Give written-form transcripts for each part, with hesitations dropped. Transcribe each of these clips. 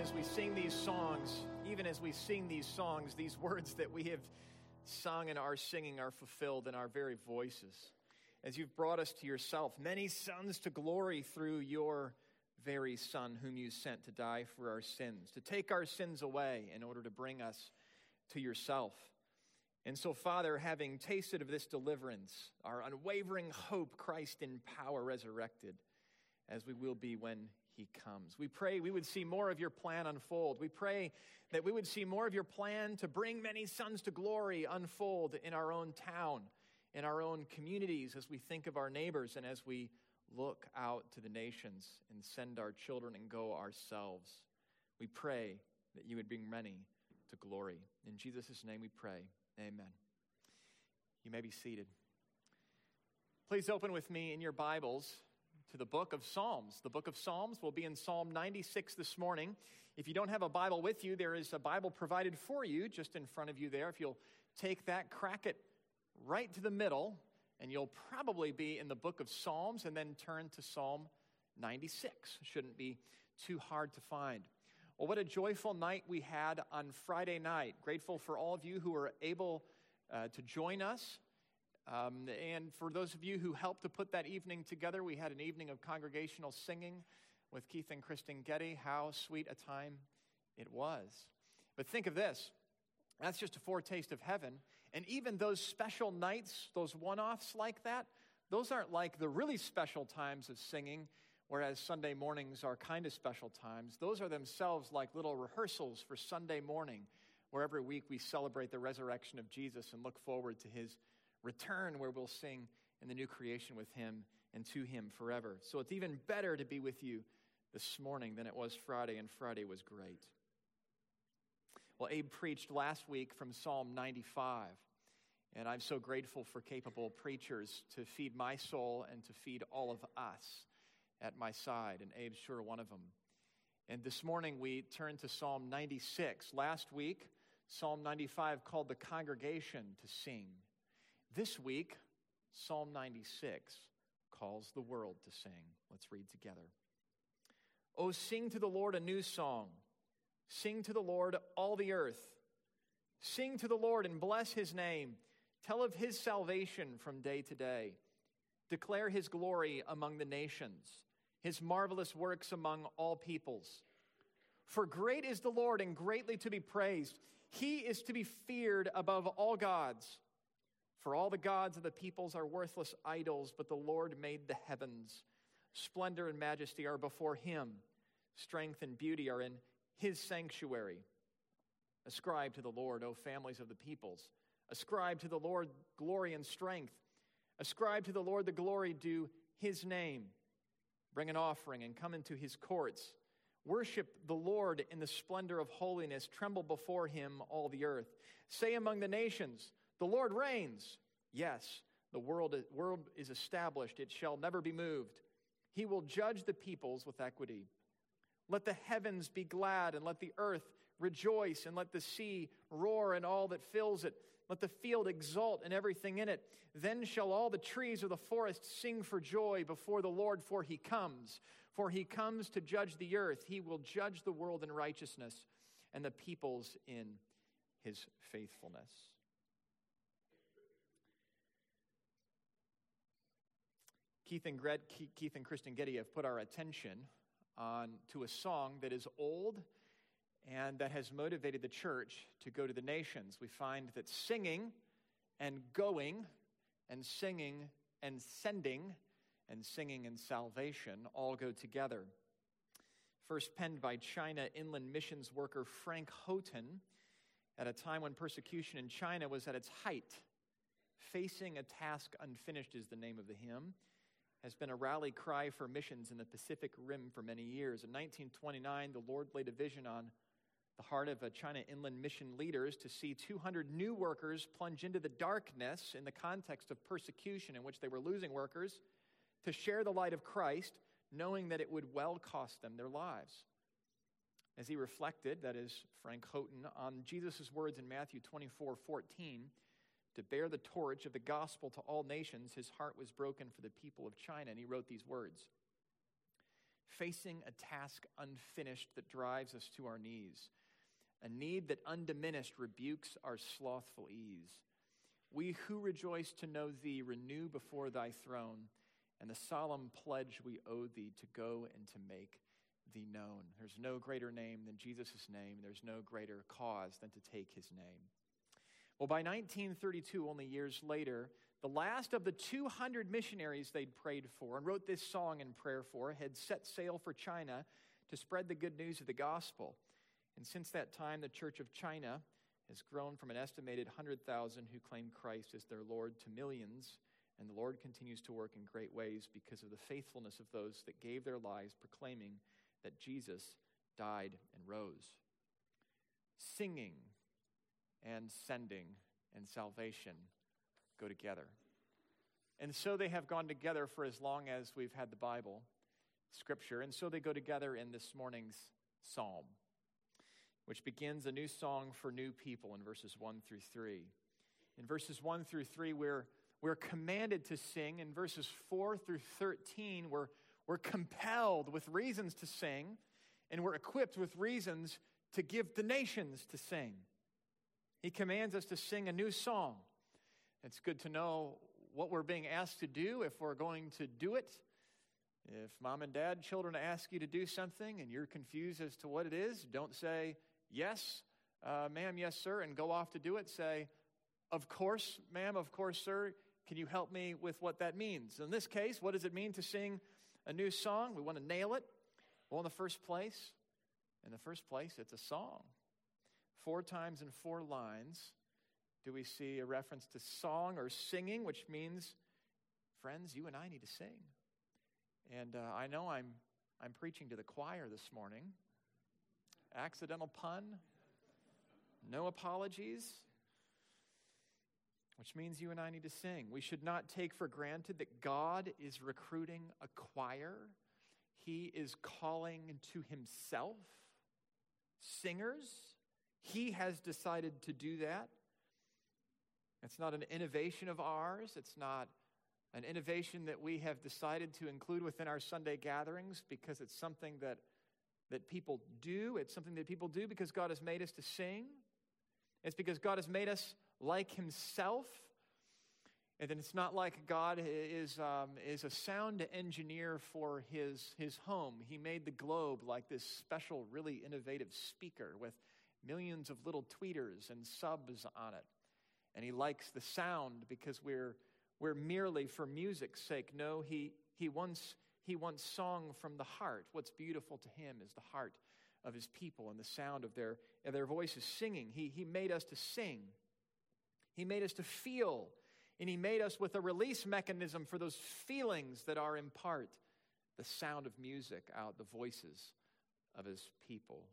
as we sing these songs, these words that we have sung and are singing are fulfilled in our very voices. As you've brought us to yourself, many sons to glory through your very Son, whom you sent to die for our sins, to take our sins away in order to bring us to yourself. And so, Father, having tasted of this deliverance, our unwavering hope, Christ in power resurrected, as we will be when he comes. We pray we would see more of your plan unfold. We pray that we would see more of your plan to bring many sons to glory unfold in our own town, in our own communities, as we think of our neighbors and as we look out to the nations and send our children and go ourselves. We pray that you would bring many to glory. In Jesus' name we pray. Amen. You may be seated. Please open with me in your Bibles to the book of Psalms. The book of Psalms will be in Psalm 96 this morning. If you don't have a Bible with you, there is a Bible provided for you just in front of you there. If you'll take that, crack it right to the middle, and you'll probably be in the book of Psalms, and then turn to Psalm 96. Shouldn't be too hard to find. Well, what a joyful night we had on Friday night. Grateful for all of you who were able to join us. And for those of you who helped to put that evening together, we had an evening of congregational singing with Keith and Kristen Getty. How sweet a time it was. But think of this. That's just a foretaste of heaven. And even those special nights, those one-offs like that, those aren't like the really special times of singing, whereas Sunday mornings are kind of special times. Those are themselves like little rehearsals for Sunday morning, where every week we celebrate the resurrection of Jesus and look forward to his return, where we'll sing in the new creation with him and to him forever. So it's even better to be with you this morning than it was Friday, and Friday was great. Well, Abe preached last week from Psalm 95, and I'm so grateful for capable preachers to feed my soul and to feed all of us at my side, and Abe's sure one of them. And this morning we turn to Psalm 96. Last week, Psalm 95 called the congregation to sing. This week, Psalm 96 calls the world to sing. Let's read together. Oh, sing to the Lord a new song. Sing to the Lord, all the earth. Sing to the Lord and bless his name. Tell of his salvation from day to day. Declare his glory among the nations, his marvelous works among all peoples. For great is the Lord and greatly to be praised. He is to be feared above all gods. For all the gods of the peoples are worthless idols, but the Lord made the heavens. Splendor and majesty are before him. Strength and beauty are in his sanctuary. Ascribe to the Lord, O families of the peoples. Ascribe to the Lord glory and strength. Ascribe to the Lord the glory due his name. Bring an offering and come into his courts. Worship the Lord in the splendor of holiness. Tremble before him, all the earth. Say among the nations, the Lord reigns. Yes, the world is established. It shall never be moved. He will judge the peoples with equity. Let the heavens be glad, and let the earth rejoice, and let the sea roar and all that fills it. Let the field exult and everything in it. Then shall all the trees of the forest sing for joy before the Lord, for he comes. For he comes to judge the earth. He will judge the world in righteousness, and the peoples in his faithfulness. Keith and Kristen Getty have put our attention to a song that is old and that has motivated the church to go to the nations. We find that singing and going and singing and sending and singing and salvation all go together. First penned by China inland missions worker Frank Houghton at a time when persecution in China was at its height. Facing a task unfinished is the name of the hymn. Has been a rally cry for missions in the Pacific Rim for many years. In 1929, the Lord laid a vision on the heart of China inland mission leaders to see 200 new workers plunge into the darkness in the context of persecution in which they were losing workers, to share the light of Christ, knowing that it would well cost them their lives. As he reflected, that is Frank Houghton, on Jesus' words in Matthew 24:14, to bear the torch of the gospel to all nations, his heart was broken for the people of China, and he wrote these words. facing a task unfinished that drives us to our knees, a need that undiminished rebukes our slothful ease. We who rejoice to know thee renew before thy throne, and the solemn pledge we owe thee to go and to make thee known. There's no greater name than Jesus' name. There's no greater cause than to take his name. Well, by 1932, only years later, the last of the 200 missionaries they'd prayed for and wrote this song in prayer for had set sail for China to spread the good news of the gospel. And since that time, the Church of China has grown from an estimated 100,000 who claim Christ as their Lord to millions, and the Lord continues to work in great ways because of the faithfulness of those that gave their lives proclaiming that Jesus died and rose. Singing and sending and salvation go together. And so they have gone together for as long as we've had the Bible, Scripture, and so they go together in this morning's psalm, which begins a new song for new people in verses 1 through 3. In verses 1 through 3, we're commanded to sing. In verses 4 through 13, we're compelled with reasons to sing, and we're equipped with reasons to give the nations to sing. He commands us to sing a new song. It's good to know what we're being asked to do if we're going to do it. If mom and dad, children ask you to do something and you're confused as to what it is, don't say, yes, ma'am, yes, sir, and go off to do it. Say, of course, ma'am, of course, sir. Can you help me with what that means? In this case, what does it mean to sing a new song? We want to nail it. Well, in the first place, it's a song. 4 times in 4 lines do we see a reference to song or singing, which means, friends, you and I need to sing. And I know I'm preaching to the choir this morning. Accidental pun. No apologies. Which means you and I need to sing. We should not take for granted that God is recruiting a choir. He is calling to himself singers. He has decided to do that. It's not an innovation of ours. It's not an innovation that we have decided to include within our Sunday gatherings because it's something that people do. It's something that people do because God has made us to sing. It's because God has made us like himself. And then it's not like God is a sound engineer for his home. He made the globe like this special, really innovative speaker with millions of little tweeters and subs on it. And he likes the sound because we're merely for music's sake. No, he wants song from the heart. What's beautiful to him is the heart of his people and the sound of their voices singing. He made us to sing. He made us to feel. And he made us with a release mechanism for those feelings that are in part the sound of music out, the voices of his people.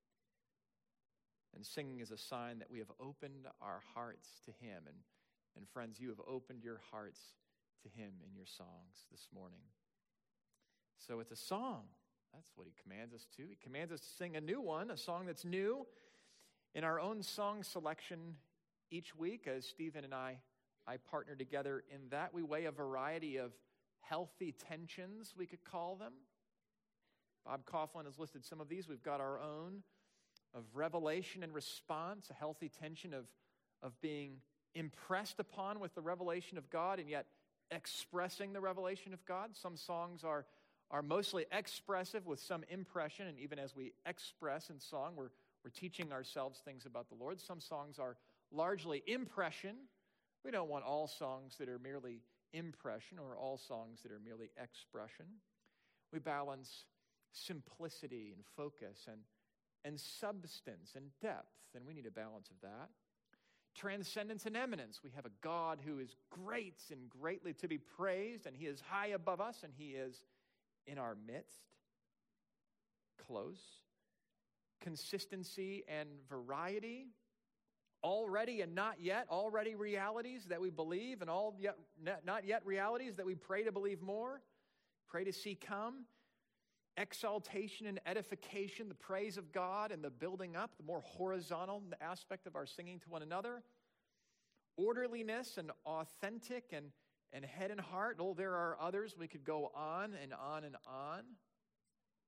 And singing is a sign that we have opened our hearts to him. And friends, you have opened your hearts to him in your songs this morning. So it's a song. That's what he commands us to. He commands us to sing a new one, a song that's new. In our own song selection each week, as Stephen and I partner together in that, we weigh a variety of healthy tensions, we could call them. Bob Coughlin has listed some of these. We've got our own of revelation and response, a healthy tension of being impressed upon with the revelation of God and yet expressing the revelation of God. Some songs are mostly expressive with some impression, and even as we express in song, we're teaching ourselves things about the Lord. Some songs are largely impression. We don't want all songs that are merely impression or all songs that are merely expression. We balance simplicity and focus and substance and depth, and we need a balance of that. Transcendence and eminence. We have a God who is great and greatly to be praised, and he is high above us, and he is in our midst, close. Consistency and variety. Already and not yet. Already realities that we believe, and not yet realities that we pray to believe more, pray to see come. Exaltation and edification, the praise of God and the building up, the more horizontal aspect of our singing to one another. Orderliness and authentic and head and heart. Oh, there are others. We could go on and on and on.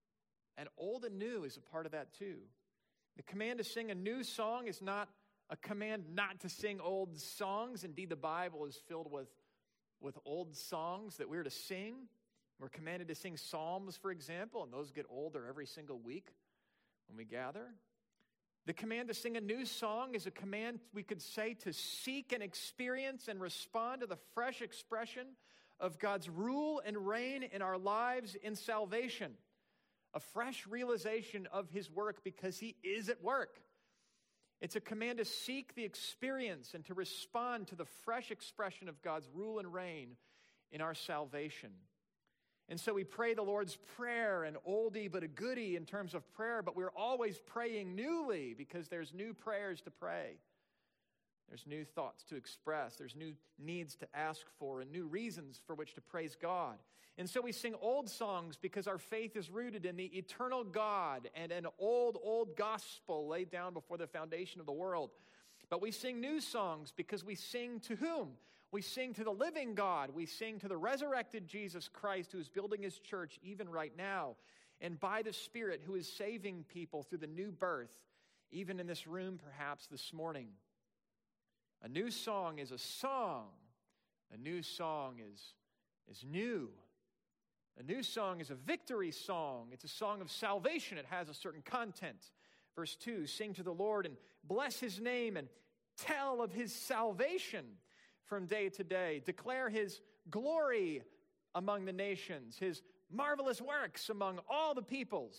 And old and new is a part of that too. The command to sing a new song is not a command not to sing old songs. Indeed, the Bible is filled with old songs that we're to sing. We're commanded to sing psalms, for example, and those get older every single week when we gather. The command to sing a new song is a command, we could say, to seek and experience and respond to the fresh expression of God's rule and reign in our lives in salvation. A fresh realization of his work because he is at work. It's a command to seek the experience and to respond to the fresh expression of God's rule and reign in our salvation. And so we pray the Lord's Prayer, an oldie but a goodie in terms of prayer, but we're always praying newly because there's new prayers to pray. There's new thoughts to express. There's new needs to ask for and new reasons for which to praise God. And so we sing old songs because our faith is rooted in the eternal God and an old gospel laid down before the foundation of the world. But we sing new songs because we sing to whom? We sing to the living God. We sing to the resurrected Jesus Christ who is building his church even right now. And by the Spirit who is saving people through the new birth, even in this room perhaps this morning. A new song is a song. A new song is new. A new song is a victory song. It's a song of salvation. It has a certain content. Verse 2, sing to the Lord and bless his name and tell of his salvation from day to day. Declare his glory among the nations, his marvelous works among all the peoples.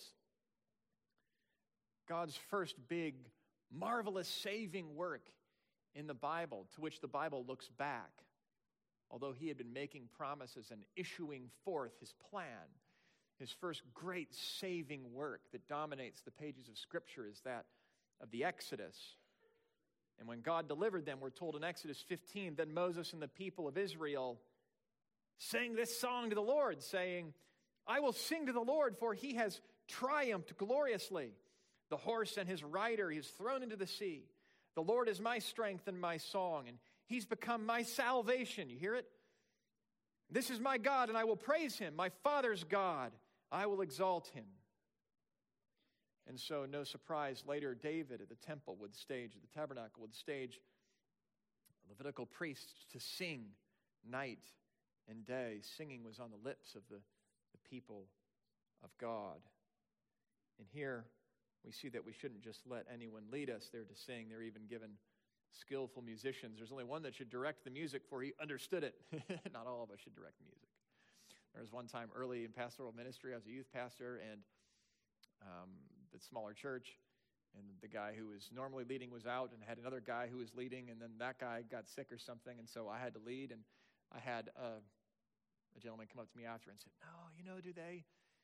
God's first big, marvelous saving work in the Bible, to which the Bible looks back. Although he had been making promises and issuing forth his plan, his first great saving work that dominates the pages of Scripture is that of the Exodus. And when God delivered them, we're told in Exodus 15, then Moses and the people of Israel sang this song to the Lord, saying, I will sing to the Lord, for he has triumphed gloriously. The horse and his rider he is thrown into the sea. The Lord is my strength and my song, and he's become my salvation. You hear it? This is my God, and I will praise him. My Father's God, I will exalt him. And so, no surprise, later David at the temple would stage, at the tabernacle would stage Levitical priests to sing night and day. Singing was on the lips of the people of God. And here we see that we shouldn't just let anyone lead us there to sing. They're even given skillful musicians. There's only one that should direct the music, for he understood it. Not all of us should direct music. There was one time early in pastoral ministry, I was a youth pastor, and the smaller church, and the guy who was normally leading was out and had another guy who was leading, and then that guy got sick or something, and so I had to lead, and I had a gentleman come up to me after and said, no, do they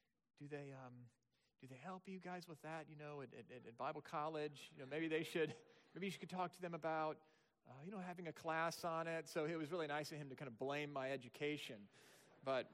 help you guys with that, at Bible college? Maybe you could talk to them about, having a class on it. So it was really nice of him to kind of blame my education. But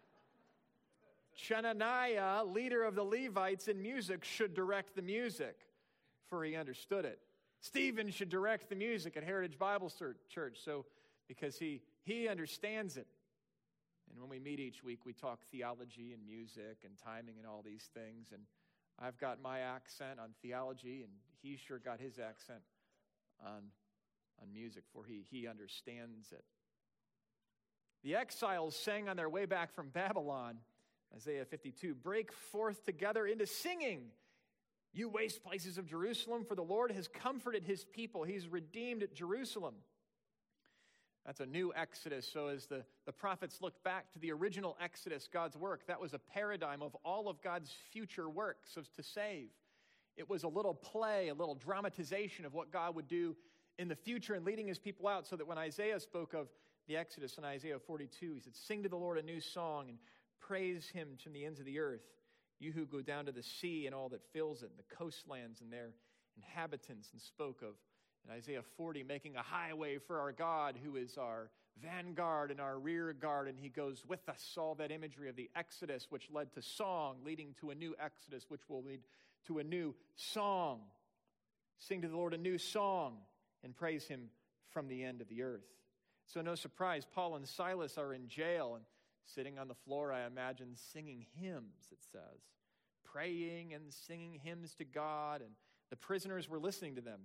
Chenaniah, leader of the Levites in music, should direct the music, for he understood it. Stephen should direct the music at Heritage Bible Church, so because he understands it. And when we meet each week, we talk theology and music and timing and all these things. And I've got my accent on theology, and he sure got his accent on music, for he understands it. The exiles sang on their way back from Babylon, Isaiah 52, break forth together into singing, you waste places of Jerusalem, for the Lord has comforted his people. He's redeemed Jerusalem. That's a new Exodus. So as the prophets looked back to the original Exodus, God's work, that was a paradigm of all of God's future works to save. It was a little play, a little dramatization of what God would do in the future and leading his people out, so that when Isaiah spoke of the Exodus in Isaiah 42, he said, sing to the Lord a new song and praise him from the ends of the earth, you who go down to the sea and all that fills it, and the coastlands and their inhabitants, and spoke of in Isaiah 40, making a highway for our God, who is our vanguard and our rear guard, and he goes with us. All that imagery of the Exodus, which led to song, leading to a new Exodus, which will lead to a new song. Sing to the Lord a new song and praise him from the end of the earth. So no surprise, Paul and Silas are in jail and sitting on the floor, I imagine, singing hymns, it says, praying and singing hymns to God, and the prisoners were listening to them.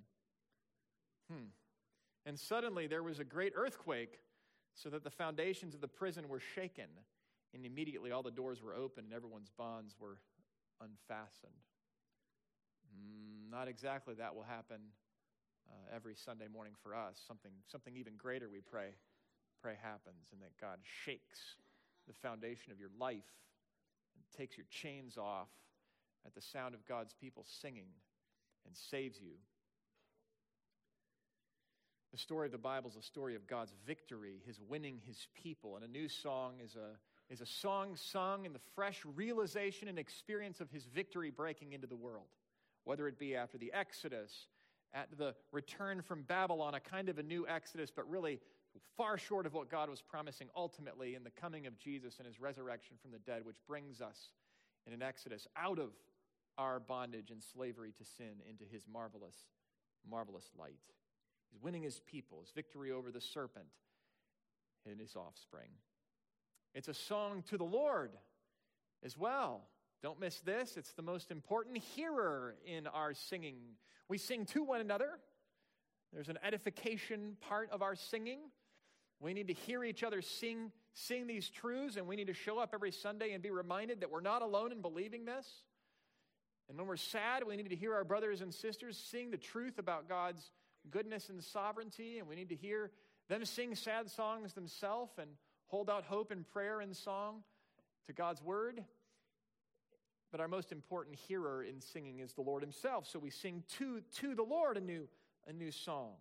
And suddenly there was a great earthquake, so that the foundations of the prison were shaken, and immediately all the doors were open and everyone's bonds were unfastened. Not exactly that will happen every Sunday morning for us. Something even greater, we pray happens, and that God shakes the foundation of your life and takes your chains off at the sound of God's people singing and saves you. The story of the Bible is a story of God's victory, his winning his people. And a new song is a song sung in the fresh realization and experience of his victory breaking into the world. Whether it be after the Exodus, at the return from Babylon, a kind of a new Exodus, but really far short of what God was promising ultimately in the coming of Jesus and his resurrection from the dead, which brings us in an Exodus out of our bondage and slavery to sin into his marvelous, marvelous light. He's winning his people, his victory over the serpent and his offspring. It's a song to the Lord as well. Don't miss this. It's the most important hearer in our singing. We sing to one another. There's an edification part of our singing. We need to hear each other sing these truths, and we need to show up every Sunday and be reminded that we're not alone in believing this. And when we're sad, we need to hear our brothers and sisters sing the truth about God's goodness and sovereignty, and we need to hear them sing sad songs themselves and hold out hope and prayer in song to God's word. But our most important hearer in singing is the Lord himself. So we sing to the Lord a new song.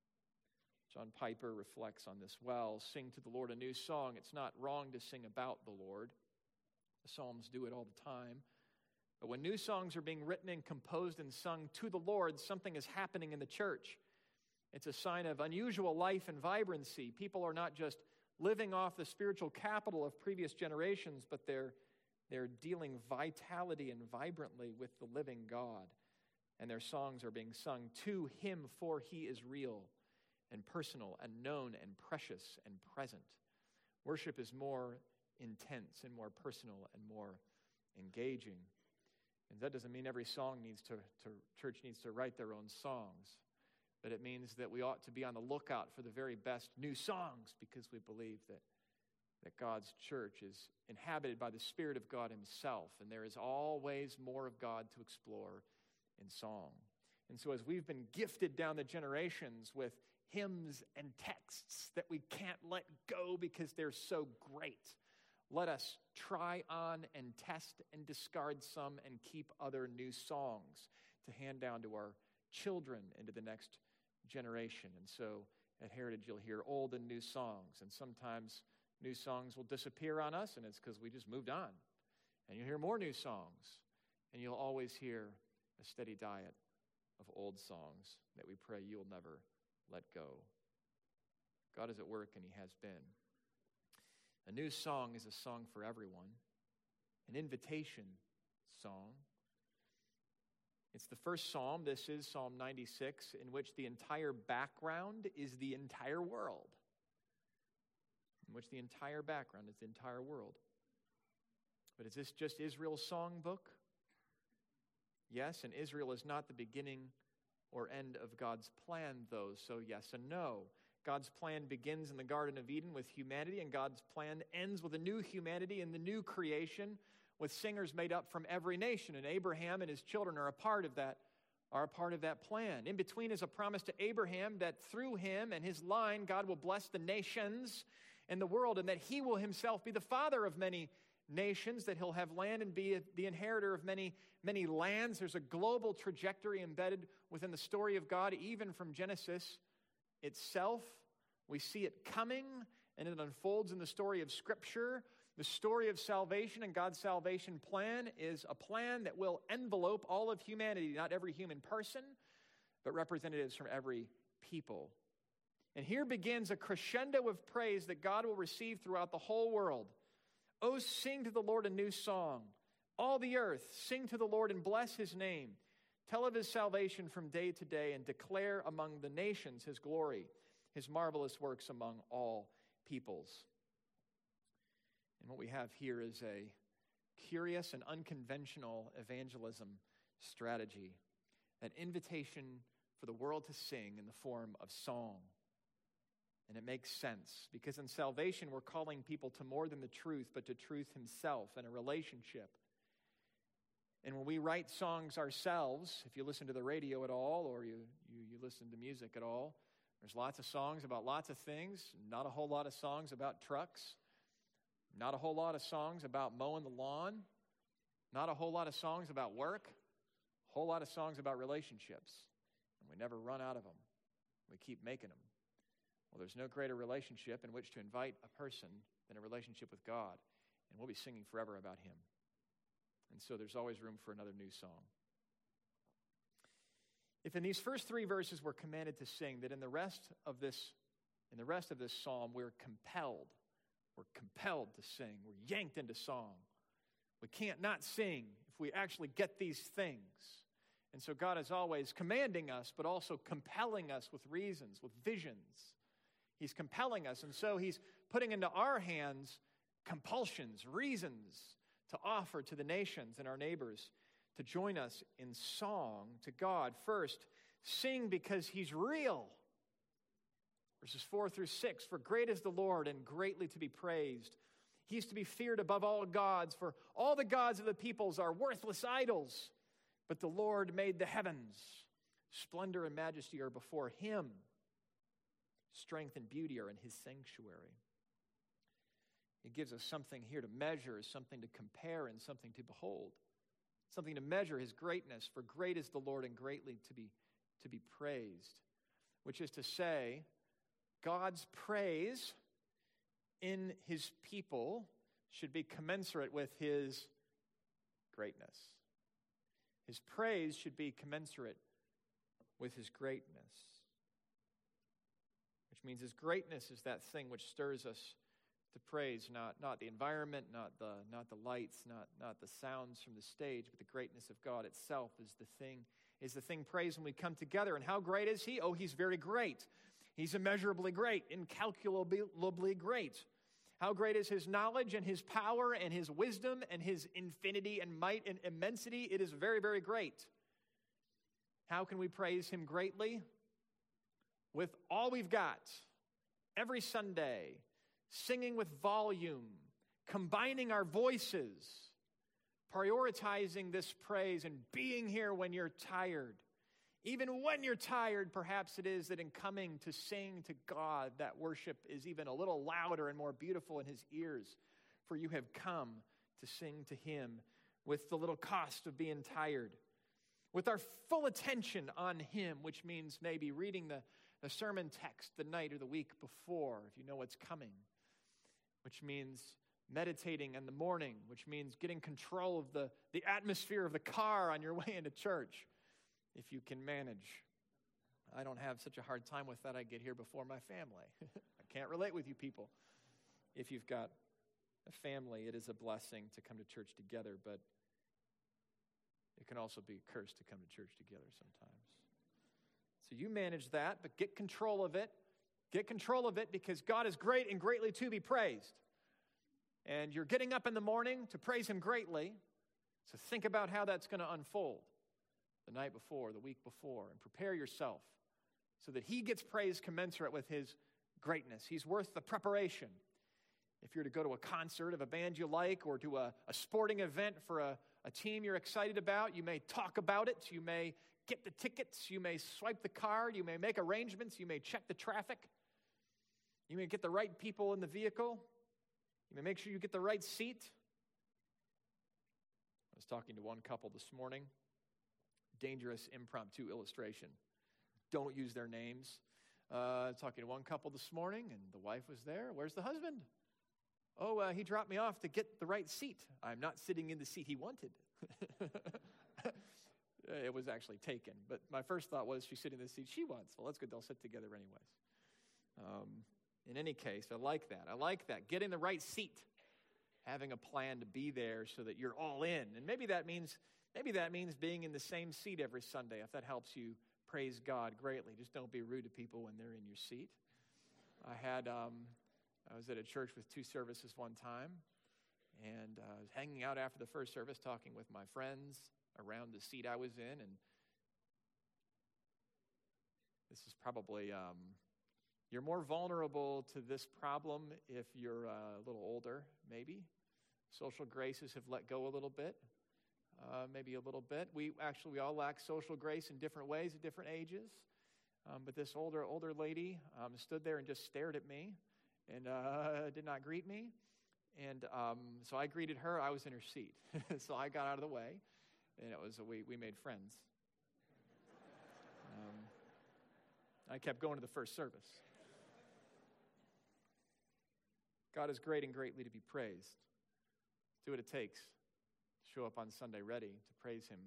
John Piper reflects on this well. Sing to the Lord a new song. It's not wrong to sing about the Lord. The Psalms do it all the time. But when new songs are being written and composed and sung to the Lord, something is happening in the church. It's a sign of unusual life and vibrancy. People are not just living off the spiritual capital of previous generations, but they're dealing vitality and vibrantly with the living God. And their songs are being sung to him, for he is real and personal and known and precious and present. Worship is more intense and more personal and more engaging. And that doesn't mean every church needs to write their own songs. But it means that we ought to be on the lookout for the very best new songs, because we believe that God's church is inhabited by the Spirit of God himself, and there is always more of God to explore in song. And so as we've been gifted down the generations with hymns and texts that we can't let go because they're so great, let us try on and test and discard some and keep other new songs to hand down to our children into the next generation. And so at Heritage you'll hear old and new songs, and sometimes new songs will disappear on us, and it's because we just moved on. And you'll hear more new songs, and you'll always hear a steady diet of old songs that we pray you'll never let go. God is at work, and he has been. A new song is a song for everyone, an invitation song. It's the first psalm. This is Psalm 96, in which the entire background is the entire world. In which the entire background is the entire world. But is this just Israel's songbook? Yes, and Israel is not the beginning or end of God's plan, though, so yes and no. God's plan begins in the Garden of Eden with humanity, and God's plan ends with a new humanity in the new creation, with singers made up from every nation, and Abraham and his children are a part of that plan. In between is a promise to Abraham that through him and his line, God will bless the nations and the world, and that he will himself be the father of many nations, that he'll have land and be the inheritor of many, many lands. There's a global trajectory embedded within the story of God, even from Genesis itself. We see it coming, and it unfolds in the story of Scripture. The story of salvation and God's salvation plan is a plan that will envelope all of humanity, not every human person, but representatives from every people. And here begins a crescendo of praise that God will receive throughout the whole world. Oh, sing to the Lord a new song. All the earth, sing to the Lord and bless his name. Tell of his salvation from day to day, and declare among the nations his glory, his marvelous works among all peoples. And what we have here is a curious and unconventional evangelism strategy, an invitation for the world to sing in the form of song. And it makes sense, because in salvation we're calling people to more than the truth, but to truth himself and a relationship. And when we write songs ourselves, if you listen to the radio at all, or you listen to music at all, there's lots of songs about lots of things, not a whole lot of songs about trucks, not a whole lot of songs about mowing the lawn, not a whole lot of songs about work, a whole lot of songs about relationships. And we never run out of them. We keep making them. Well, there's no greater relationship in which to invite a person than a relationship with God. And we'll be singing forever about him. And so there's always room for another new song. If in these first 3 verses we're commanded to sing, that in the rest of this psalm we're compelled to sing. We're yanked into song. We can't not sing if we actually get these things. And so God is always commanding us, but also compelling us with reasons, with visions. He's compelling us, and so he's putting into our hands compulsions, reasons to offer to the nations and our neighbors to join us in song to God. First, sing because he's real. Verses 4 through 6, for great is the Lord and greatly to be praised. He is to be feared above all gods, for all the gods of the peoples are worthless idols. But the Lord made the heavens. Splendor and majesty are before him. Strength and beauty are in his sanctuary. He gives us something here to measure, something to compare, and something to behold. Something to measure his greatness, for great is the Lord and greatly to be praised. Which is to say, God's praise in his people should be commensurate with his greatness. His praise should be commensurate with his greatness. Which means his greatness is that thing which stirs us to praise, not the environment, not the lights, not the sounds from the stage, but the greatness of God itself is the thing praised when we come together. And how great is he? Oh, he's very great. He's immeasurably great, incalculably great. How great is his knowledge and his power and his wisdom and his infinity and might and immensity? It is very, very great. How can we praise him greatly? With all we've got, every Sunday, singing with volume, combining our voices, prioritizing this praise and being here when you're tired. Even when you're tired, perhaps it is that in coming to sing to God, that worship is even a little louder and more beautiful in his ears, for you have come to sing to him with the little cost of being tired, with our full attention on him, which means maybe reading the sermon text the night or the week before, if you know what's coming, which means meditating in the morning, which means getting control of the atmosphere of the car on your way into church, if you can manage. I don't have such a hard time with that. I get here before my family. I can't relate with you people. If you've got a family, it is a blessing to come to church together, but it can also be a curse to come to church together sometimes. So you manage that, but get control of it. Get control of it, because God is great and greatly to be praised. And you're getting up in the morning to praise him greatly. So think about how that's going to unfold the night before, the week before, and prepare yourself so that he gets praise commensurate with his greatness. He's worth the preparation. If you're to go to a concert of a band you like, or to a sporting event for a team you're excited about, you may talk about it, you may get the tickets, you may swipe the card, you may make arrangements, you may check the traffic, you may get the right people in the vehicle, you may make sure you get the right seat. I was talking to one couple this morning. Dangerous impromptu illustration. Don't use their names. Talking to one couple this morning, and the wife was there. Where's the husband? Oh, he dropped me off to get the right seat. I'm not sitting in the seat he wanted. It was actually taken. But my first thought was, she's sitting in the seat she wants. Well, that's good. They'll sit together anyways. In any case, I like that. I like that. Getting the right seat. Having a plan to be there so that you're all in. And maybe that means being in the same seat every Sunday, if that helps you praise God greatly. Just don't be rude to people when they're in your seat. I was at a church with 2 services one time, and I was hanging out after the first service talking with my friends around the seat I was in, and this is probably, you're more vulnerable to this problem if you're a little older, maybe. Social graces have let go a little bit, maybe a little bit. We all lack social grace in different ways at different ages. But this older lady stood there and just stared at me and did not greet me. And so I greeted her. I was in her seat. So I got out of the way, and we made friends. I kept going to the first service. God is great and greatly to be praised. Do what it takes to show up on Sunday ready to praise him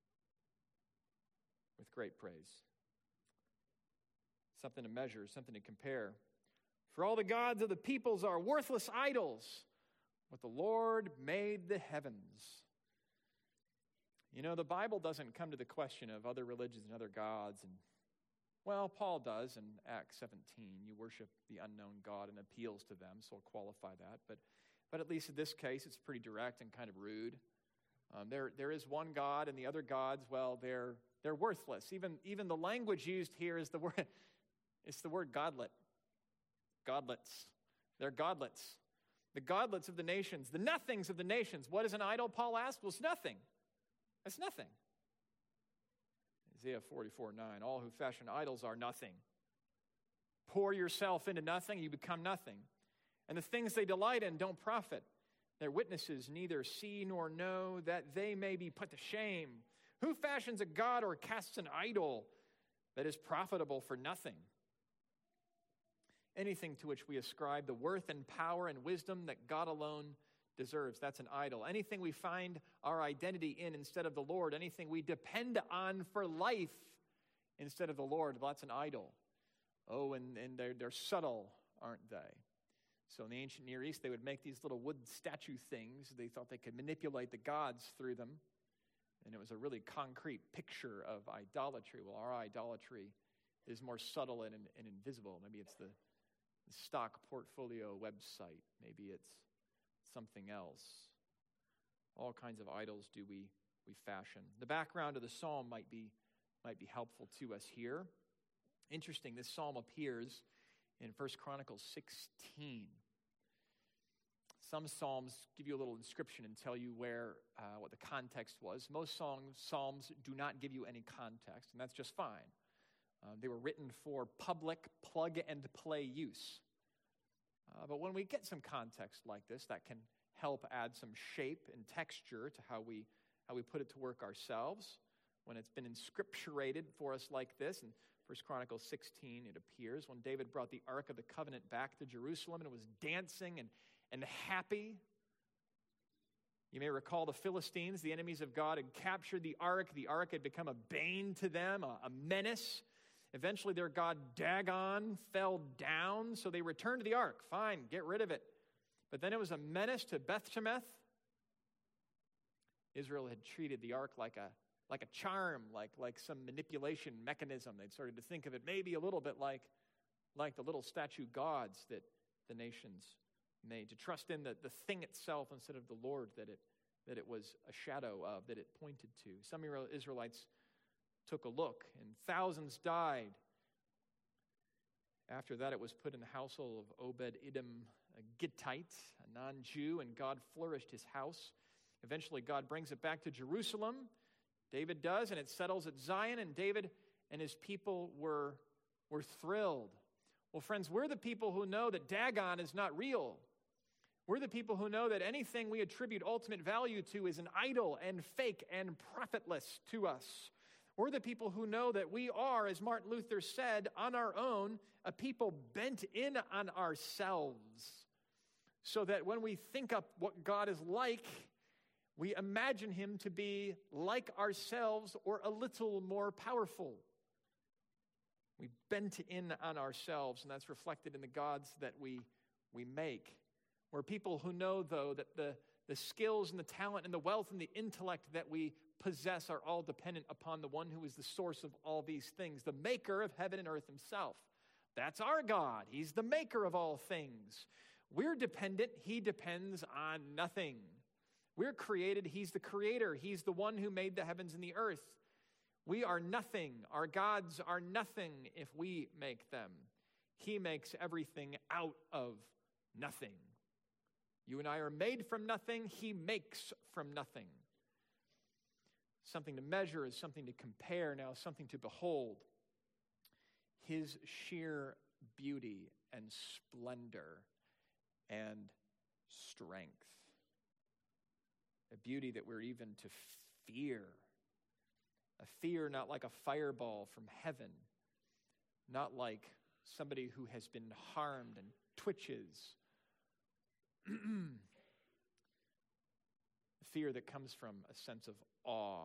with great praise. Something to measure, something to compare. For all the gods of the peoples are worthless idols, but the Lord made the heavens. You know, the Bible doesn't come to the question of other religions and other gods. And, well, Paul does in Acts 17. You worship the unknown God and appeals to them, so I'll qualify that. But at least in this case, it's pretty direct and kind of rude. There is one God, and the other gods, well, they're worthless. Even the language used here is the word. It's the word godlet. Godlets. They're godlets. The godlets of the nations, the nothings of the nations. What is an idol, Paul asked? Well, it's nothing. It's nothing. Isaiah 44:9. All who fashion idols are nothing. Pour yourself into nothing, you become nothing. And the things they delight in don't profit. Their witnesses neither see nor know, that they may be put to shame. Who fashions a god or casts an idol that is profitable for nothing? Anything to which we ascribe the worth and power and wisdom that God alone deserves, that's an idol. Anything we find our identity in instead of the Lord, anything we depend on for life instead of the Lord, well, that's an idol. Oh, and they're subtle, aren't they? So in the ancient Near East, they would make these little wood statue things. They thought they could manipulate the gods through them. And it was a really concrete picture of idolatry. Well, our idolatry is more subtle and invisible. Maybe it's the stock portfolio website. Maybe it's something else. All kinds of idols do we fashion. The background of the psalm might be helpful to us here. Interesting, this psalm appears in 1 Chronicles 16. Some psalms give you a little inscription and tell you what the context was. Most psalms do not give you any context, and that's just fine. They were written for public plug-and-play use. But when we get some context like this, that can help add some shape and texture to how we put it to work ourselves. When it's been inscripturated for us like this, in 1 Chronicles 16, it appears when David brought the Ark of the Covenant back to Jerusalem and it was dancing and happy. You may recall the Philistines, the enemies of God, had captured the Ark. The Ark had become a bane to them, a menace. Eventually their god Dagon fell down, so they returned to the Ark. Fine, get rid of it. But then it was a menace to Beth Shemesh. Israel had treated the Ark like a charm, like some manipulation mechanism. They'd started to think of it maybe a little bit like the little statue gods that the nations made, to trust in the thing itself instead of the Lord that it was a shadow of, that it pointed to. Some Israelites took a look, and thousands died. After that, it was put in the household of Obed-Edom, a Gittite, a non-Jew, and God flourished his house. Eventually, God brings it back to Jerusalem. David does, and it settles at Zion, and David and his people were thrilled. Well, friends, we're the people who know that Dagon is not real. We're the people who know that anything we attribute ultimate value to is an idol and fake and profitless to us. We're the people who know that we are, as Martin Luther said, on our own, a people bent in on ourselves, so that when we think up what God is like, we imagine him to be like ourselves or a little more powerful. We bent in on ourselves, and that's reflected in the gods that we make. We're people who know, though, that the skills and the talent and the wealth and the intellect that we possess are all dependent upon the one who is the source of all these things, the maker of heaven and earth himself. That's our God. He's the maker of all things. We're dependent. He depends on nothing. We're created. He's the creator. He's the one who made the heavens and the earth. We are nothing. Our gods are nothing if we make them. He makes everything out of nothing. You and I are made from nothing. He makes from nothing. Something to measure is something to compare, now something to behold. His sheer beauty and splendor and strength. A beauty that we're even to fear. A fear not like a fireball from heaven, not like somebody who has been harmed and twitches. A fear that comes from a sense of awe.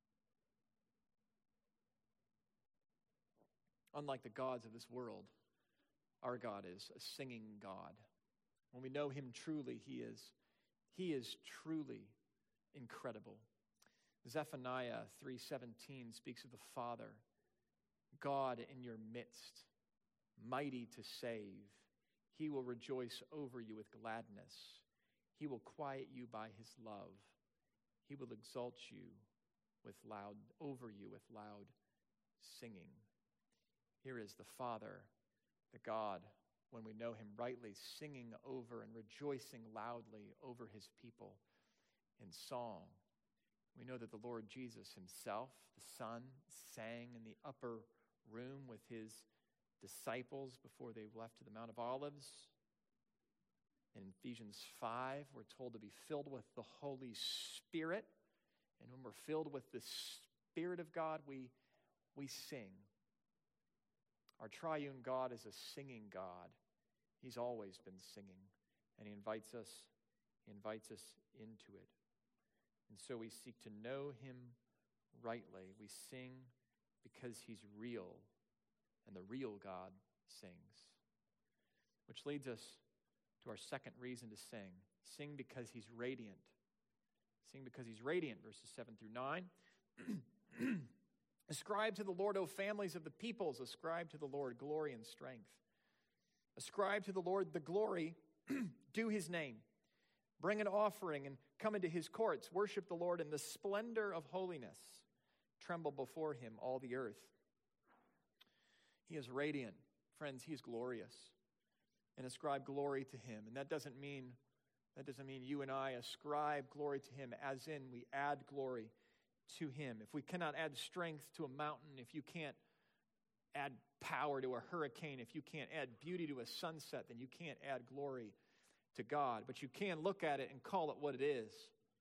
Unlike the gods of this world, our God is a singing God. When we know him truly, he is truly incredible. Zephaniah 3:17 speaks of the Father, God in your midst, mighty to save. He will rejoice over you with gladness. He will quiet you by his love. He will exalt you over you with loud singing. Here is the Father, the God, when we know him rightly, singing over and rejoicing loudly over his people in song. We know that the Lord Jesus himself, the Son, sang in the upper room with his disciples before they left to the Mount of Olives. In Ephesians 5, we're told to be filled with the Holy Spirit. And when we're filled with the Spirit of God, we sing. Our triune God is a singing God. He's always been singing, and he invites us into it. And so we seek to know him rightly. We sing because he's real, and the real God sings. Which leads us to our second reason to sing. Sing because he's radiant. Sing because he's radiant, verses 7 through 9. Ascribe to the Lord, O families of the peoples. Ascribe to the Lord glory and strength. Ascribe to the Lord the glory due his name. Bring an offering and come into his courts. Worship the Lord in the splendor of holiness. Tremble before him, all the earth. He is radiant. Friends, he is glorious. And ascribe glory to him. And that doesn't mean you and I ascribe glory to him as in we add glory to him. If we cannot add strength to a mountain, if you can't add power to a hurricane, if you can't add beauty to a sunset, then you can't add glory to God. But you can look at it and call it what it is.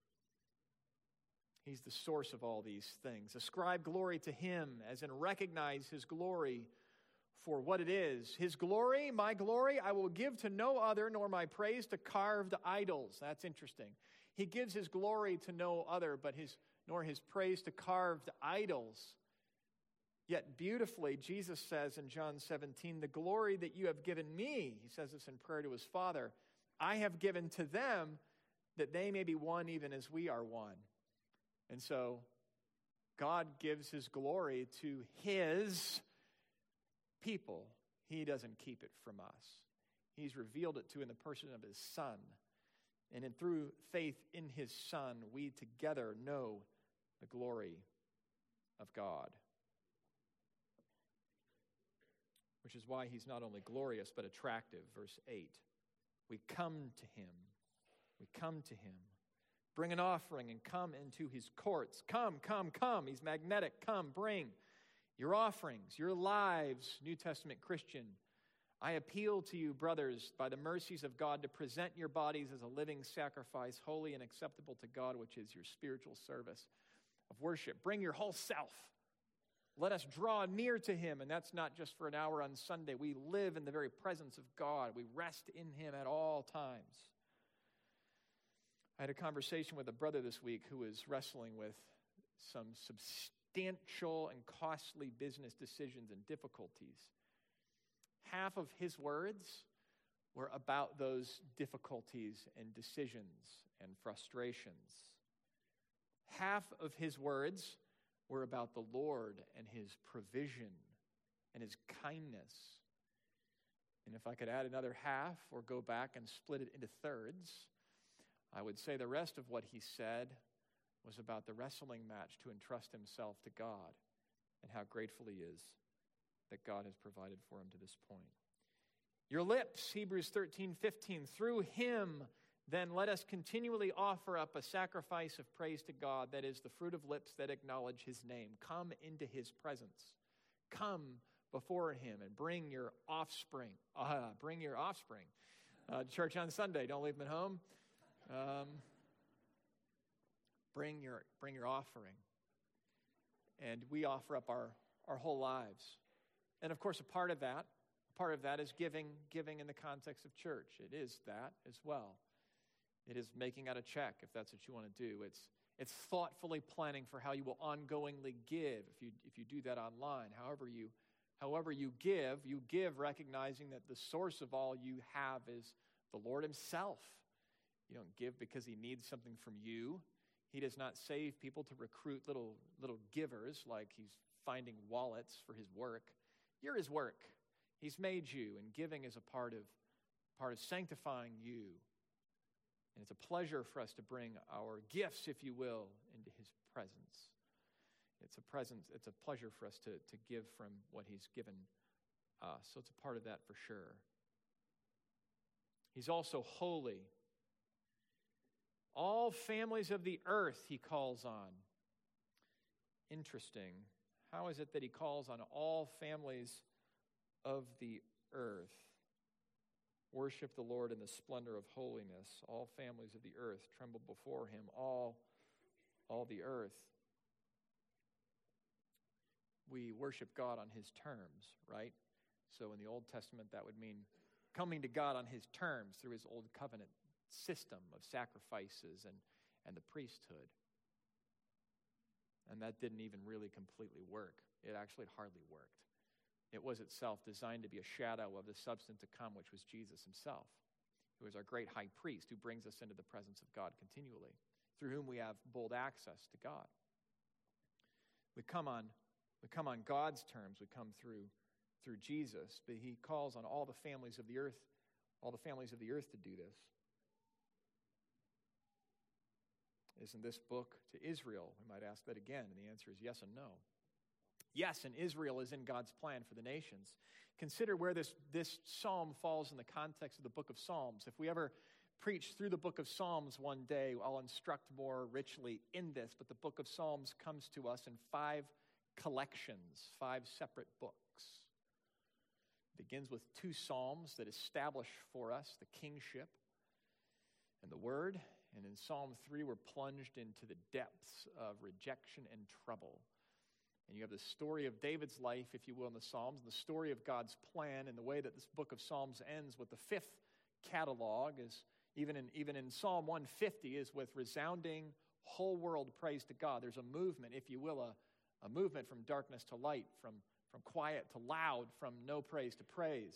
He's the source of all these things. Ascribe glory to him, as in recognize his glory for what it is. His glory, my glory, I will give to no other, nor my praise to carved idols. That's interesting. He gives his glory to no other, nor his praise to carved idols. Yet beautifully, Jesus says in John 17, the glory that you have given me, he says this in prayer to his Father, I have given to them that they may be one even as we are one. And so God gives his glory to his people. He doesn't keep it from us. He's revealed it to in the person of his Son. And through faith in his Son, we together know the glory of God. Which is why he's not only glorious, but attractive. Verse 8. We come to him. We come to him. Bring an offering and come into his courts. Come, come, come. He's magnetic. Come, bring your offerings, your lives, New Testament Christian. I appeal to you, brothers, by the mercies of God, to present your bodies as a living sacrifice, holy and acceptable to God, which is your spiritual service of worship. Bring your whole self. Let us draw near to him, and that's not just for an hour on Sunday. We live in the very presence of God. We rest in him at all times. I had a conversation with a brother this week who was wrestling with some substantial and costly business decisions and difficulties. Half of his words were about those difficulties and decisions and frustrations. Half of his words were about the Lord and his provision and his kindness. And if I could add another half or go back and split it into thirds, I would say the rest of what he said was about the wrestling match to entrust himself to God and how grateful he is that God has provided for him to this point. Your lips, Hebrews 13:15, through him, then let us continually offer up a sacrifice of praise to God, that is the fruit of lips that acknowledge his name. Come into his presence. Come before him and bring your offspring. Church on Sunday, don't leave them at home. Bring your offering. And we offer up our whole lives. And of course, a part of that is giving in the context of church. It is that as well. It is making out a check, if that's what you want to do. It's thoughtfully planning for how you will ongoingly give if you do that online. However you give recognizing that the source of all you have is the Lord himself. You don't give because he needs something from you. He does not save people to recruit little givers like he's finding wallets for his work. You're his work. He's made you, and giving is a part of sanctifying you. And it's a pleasure for us to bring our gifts, if you will, into his presence. It's a pleasure for us to give from what he's given us. So it's a part of that for sure. He's also holy. All families of the earth he calls on. Interesting. How is it that he calls on all families of the earth? Worship the Lord in the splendor of holiness. All families of the earth tremble before him. All the earth. We worship God on his terms, right? So in the Old Testament, that would mean coming to God on his terms through his old covenant system of sacrifices and the priesthood. And that didn't even really completely work. It actually hardly worked. It was itself designed to be a shadow of the substance to come, which was Jesus himself, who is our great high priest, who brings us into the presence of God continually, through whom we have bold access to God. We come on God's terms. We come through Jesus, but he calls on all the families of the earth to do this. Isn't this book to Israel? We might ask that again, and the answer is yes and no. Yes, and Israel is in God's plan for the nations. Consider where this psalm falls in the context of the book of Psalms. If we ever preach through the book of Psalms one day, I'll instruct more richly in this, but the book of Psalms comes to us in 5 collections, 5 separate books. It begins with 2 psalms that establish for us the kingship and the word. And in Psalm 3, we're plunged into the depths of rejection and trouble. And you have the story of David's life, if you will, in the Psalms, and the story of God's plan, and the way that this book of Psalms ends with the 5th catalog, is even in Psalm 150, is with resounding whole world praise to God. There's a movement, if you will, a movement from darkness to light, from quiet to loud, from no praise to praise.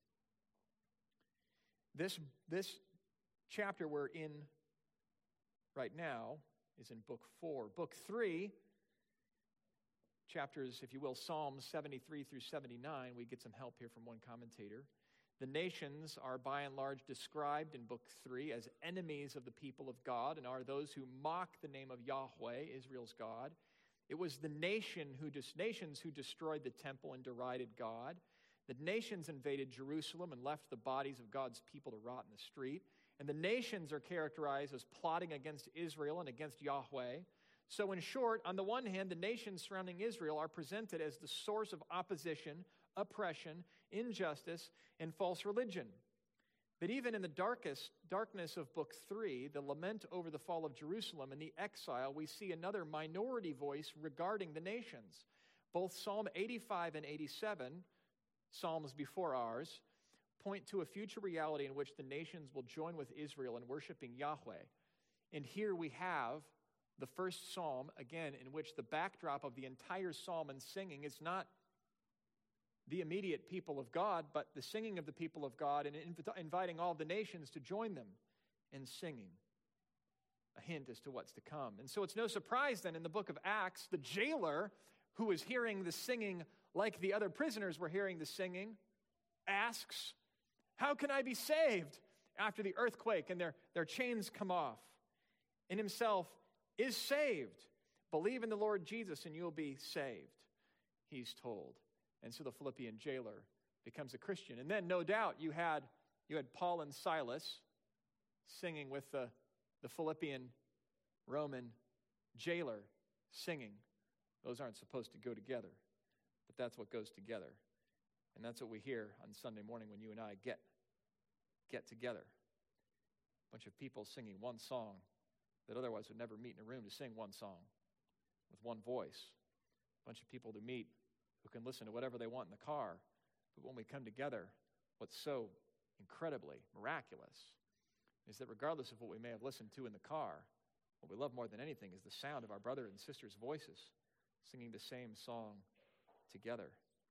This chapter we're in right now is in book 4. Book 3, chapters, if you will, Psalms 73 through 79, we get some help here from one commentator. The nations are by and large described in book 3 as enemies of the people of God and are those who mock the name of Yahweh, Israel's God. It was the nations who destroyed the temple and derided God. The nations invaded Jerusalem and left the bodies of God's people to rot in the street. And the nations are characterized as plotting against Israel and against Yahweh. So in short, on the one hand, the nations surrounding Israel are presented as the source of opposition, oppression, injustice, and false religion. But even in the darkness of book 3, the lament over the fall of Jerusalem and the exile, we see another minority voice regarding the nations. Both Psalm 85 and 87, Psalms before ours, point to a future reality in which the nations will join with Israel in worshiping Yahweh. And here we have the first psalm, again, in which the backdrop of the entire psalm and singing is not the immediate people of God, but the singing of the people of God and inviting all the nations to join them in singing. A hint as to what's to come. And so it's no surprise then in the book of Acts, the jailer who is hearing the singing like the other prisoners were hearing the singing asks How can I be saved? After the earthquake and their chains come off. In himself is saved. Believe in the Lord Jesus and you'll be saved, he's told. And so the Philippian jailer becomes a Christian. And then no doubt you had Paul and Silas singing with the Philippian Roman jailer singing. Those aren't supposed to go together, but that's what goes together. And that's what we hear on Sunday morning when you and I get together. A bunch of people singing one song that otherwise would never meet in a room to sing one song with one voice. A bunch of people to meet who can listen to whatever they want in the car. But when we come together, what's so incredibly miraculous is that regardless of what we may have listened to in the car, what we love more than anything is the sound of our brother and sister's voices singing the same song together.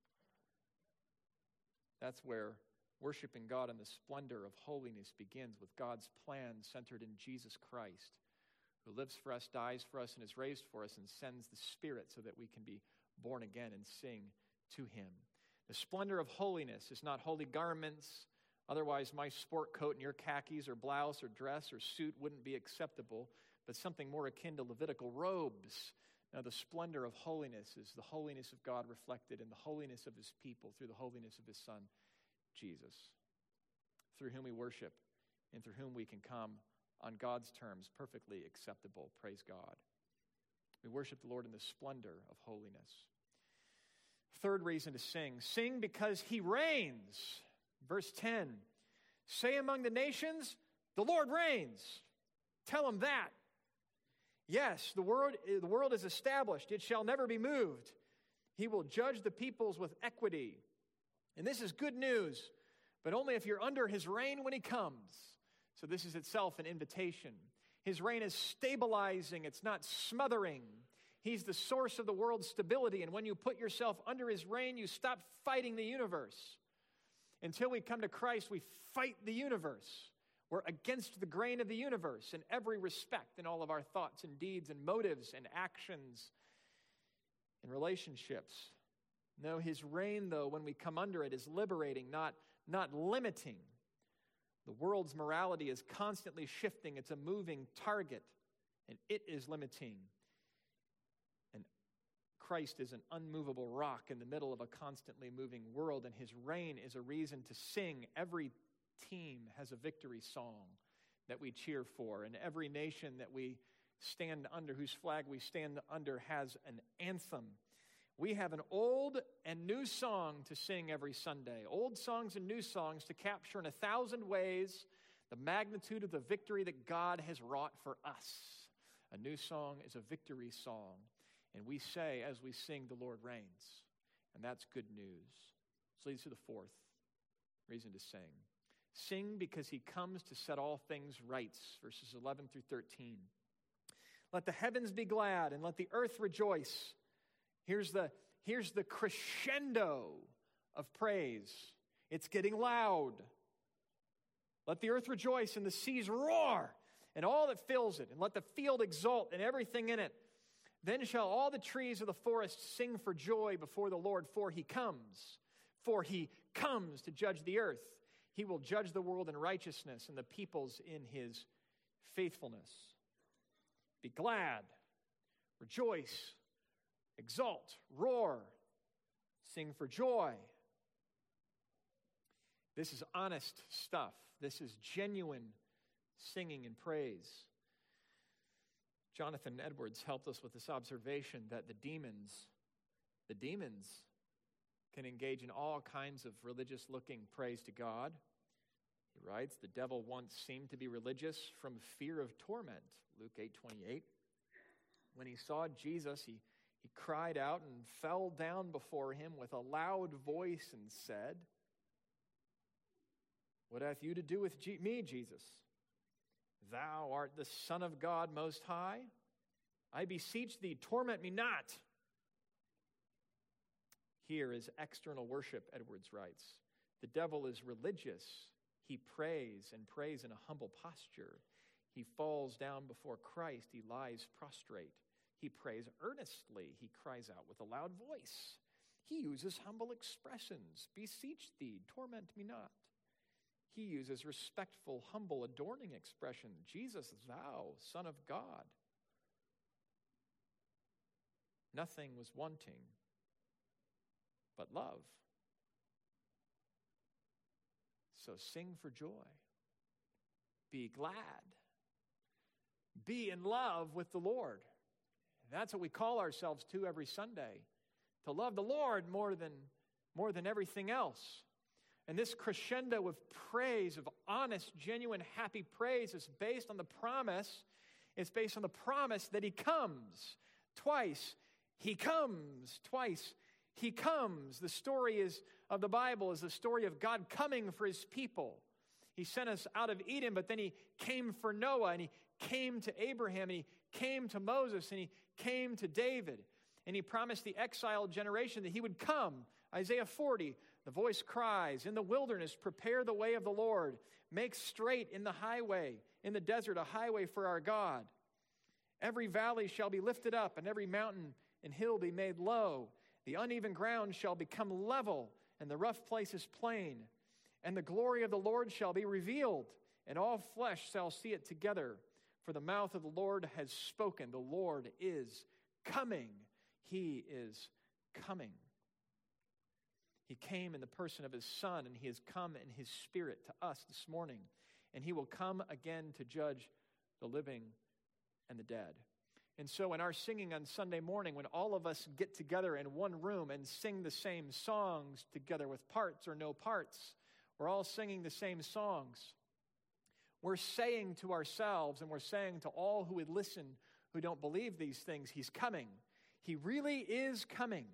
That's where worshiping God in the splendor of holiness begins, with God's plan centered in Jesus Christ, who lives for us, dies for us, and is raised for us, and sends the Spirit so that we can be born again and sing to him. The splendor of holiness is not holy garments. Otherwise, my sport coat and your khakis or blouse or dress or suit wouldn't be acceptable, but something more akin to Levitical robes. Now, the splendor of holiness is the holiness of God reflected in the holiness of his people through the holiness of his Son, Jesus, through whom we worship and through whom we can come on God's terms perfectly acceptable. Praise God. We worship the Lord in the splendor of holiness. Third reason to sing. Sing because he reigns. Verse 10. Say among the nations, the Lord reigns. Tell him that. Yes, the world is established. It shall never be moved. He will judge the peoples with equity. And this is good news, but only if you're under his reign when he comes. So this is itself an invitation. His reign is stabilizing. It's not smothering. He's the source of the world's stability. And when you put yourself under his reign, you stop fighting the universe. Until we come to Christ, we fight the universe. We're against the grain of the universe in every respect, in all of our thoughts and deeds and motives and actions and relationships. No, his reign, though, when we come under it, is liberating, not limiting. The world's morality is constantly shifting. It's a moving target, and it is limiting. And Christ is an unmovable rock in the middle of a constantly moving world, and his reign is a reason to sing. Every team has a victory song that we cheer for, and every nation that we stand under, whose flag we stand under, has an anthem. We have an old and new song to sing every Sunday. Old songs and new songs to capture in 1,000 ways the magnitude of the victory that God has wrought for us. A new song is a victory song. And we say as we sing, the Lord reigns. And that's good news. This leads to the fourth reason to sing. Sing because he comes to set all things right. Verses 11 through 13. Let the heavens be glad and let the earth rejoice. Here's the crescendo of praise. It's getting loud. Let the earth rejoice and the seas roar and all that fills it, and let the field exult and everything in it. Then shall all the trees of the forest sing for joy before the Lord, for he comes. For he comes to judge the earth. He will judge the world in righteousness and the peoples in his faithfulness. Be glad, rejoice, exult, roar, sing for joy. This is honest stuff. This is genuine singing and praise. Jonathan Edwards helped us with this observation that the demons can engage in all kinds of religious-looking praise to God. He writes, the devil once seemed to be religious from fear of torment, Luke 8:28. When he saw Jesus, he cried out and fell down before him with a loud voice and said, "What hath you to do with me, Jesus? Thou art the Son of God Most High. I beseech thee, torment me not." Here is external worship, Edwards writes. The devil is religious. He prays and prays in a humble posture. He falls down before Christ. He lies prostrate. He prays earnestly. He cries out with a loud voice. He uses humble expressions. Beseech thee, torment me not. he uses respectful, humble, adorning expression. Jesus, thou, Son of God. Nothing was wanting but love. So sing for joy. Be glad. Be in love with the Lord. That's what we call ourselves to every Sunday, to love the Lord more than everything else. And this crescendo of praise, of honest, genuine, happy praise is based on the promise. It's based on the promise that he comes. Twice, he comes. Twice, he comes. The story of the Bible is the story of God coming for his people. He sent us out of Eden, but then he came for Noah, and he came to Abraham, and he came to Moses, and he came to David. And he promised the exiled generation that he would come. Isaiah 40, the voice cries, "In the wilderness, prepare the way of the Lord. Make straight in the highway, in the desert, a highway for our God. Every valley shall be lifted up, and every mountain and hill be made low. The uneven ground shall become level, and the rough places plain. And the glory of the Lord shall be revealed, and all flesh shall see it together. For the mouth of the Lord has spoken. The Lord is coming. He is coming." He came in the person of his Son, and he has come in his Spirit to us this morning. And he will come again to judge the living and the dead. And so in our singing on Sunday morning, when all of us get together in one room and sing the same songs together with parts or no parts, we're all singing the same songs. We're saying to ourselves, and we're saying to all who would listen who don't believe these things, he's coming. He really is coming.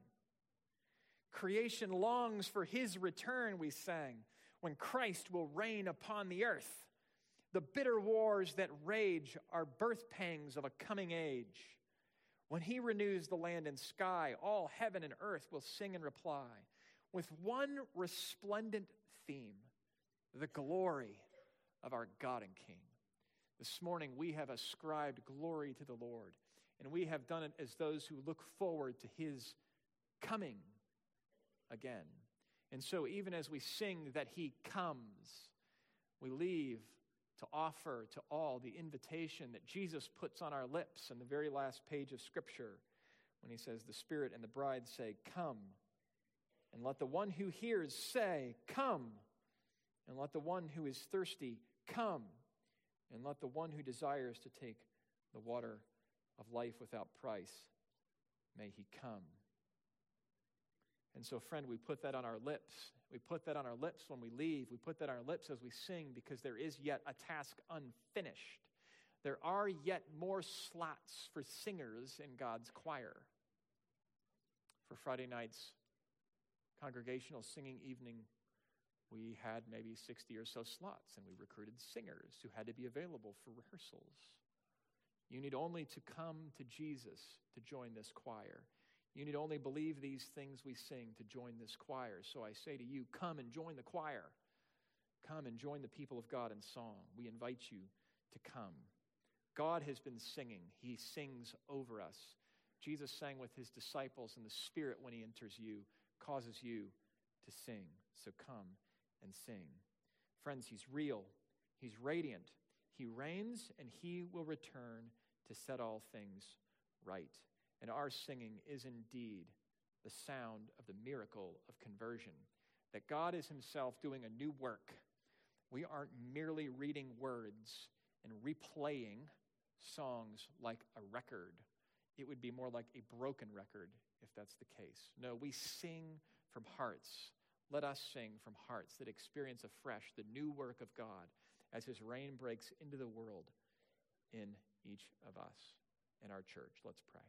Creation longs for his return, we sang, when Christ will reign upon the earth. The bitter wars that rage are birth pangs of a coming age. When he renews the land and sky, all heaven and earth will sing in reply, with one resplendent theme, the glory of our God and King. This morning we have ascribed glory to the Lord, and we have done it as those who look forward to his coming again. And so even as we sing that he comes, we leave to offer to all the invitation that Jesus puts on our lips in the very last page of Scripture when he says, "The Spirit and the bride say, 'Come.' And let the one who hears say, 'Come.' And let the one who is thirsty come. And let the one who desires to take the water of life without price, may he come." And so, friend, we put that on our lips. We put that on our lips when we leave. We put that on our lips as we sing, because there is yet a task unfinished. There are yet more slots for singers in God's choir. For Friday night's congregational singing evening, we had maybe 60 or so slots, and we recruited singers who had to be available for rehearsals. You need only to come to Jesus to join this choir. You need only believe these things we sing to join this choir. So I say to you, come and join the choir. Come and join the people of God in song. We invite you to come. God has been singing. He sings over us. Jesus sang with his disciples, and the Spirit, when he enters you, causes you to sing. So come and sing. Friends, he's real. He's radiant. He reigns, and he will return to set all things right. And our singing is indeed the sound of the miracle of conversion, that God is himself doing a new work. We aren't merely reading words and replaying songs like a record. It would be more like a broken record if that's the case. No, we sing from hearts. Let us sing from hearts that experience afresh the new work of God as his reign breaks into the world in each of us, in our church. Let's pray.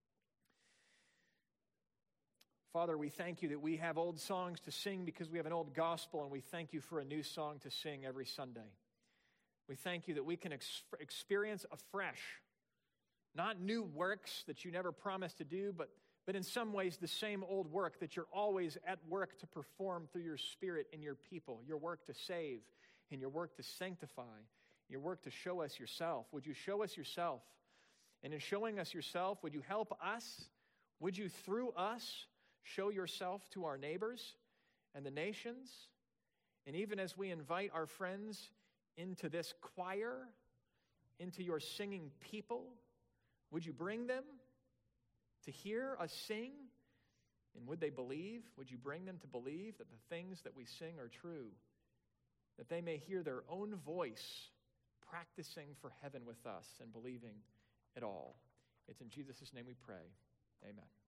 Father, we thank you that we have old songs to sing because we have an old gospel, and we thank you for a new song to sing every Sunday. We thank you that we can experience afresh, not new works that you never promised to do, but in some ways the same old work that you're always at work to perform through your Spirit in your people, your work to save and your work to sanctify, your work to show us yourself. Would you show us yourself? And in showing us yourself, would you help us? Would you, through us, show yourself to our neighbors and the nations? And even as we invite our friends into this choir, into your singing people, would you bring them to hear us sing? And would they believe? Would you bring them to believe that the things that we sing are true? That they may hear their own voice practicing for heaven with us and believing it all. It's in Jesus' name we pray. Amen.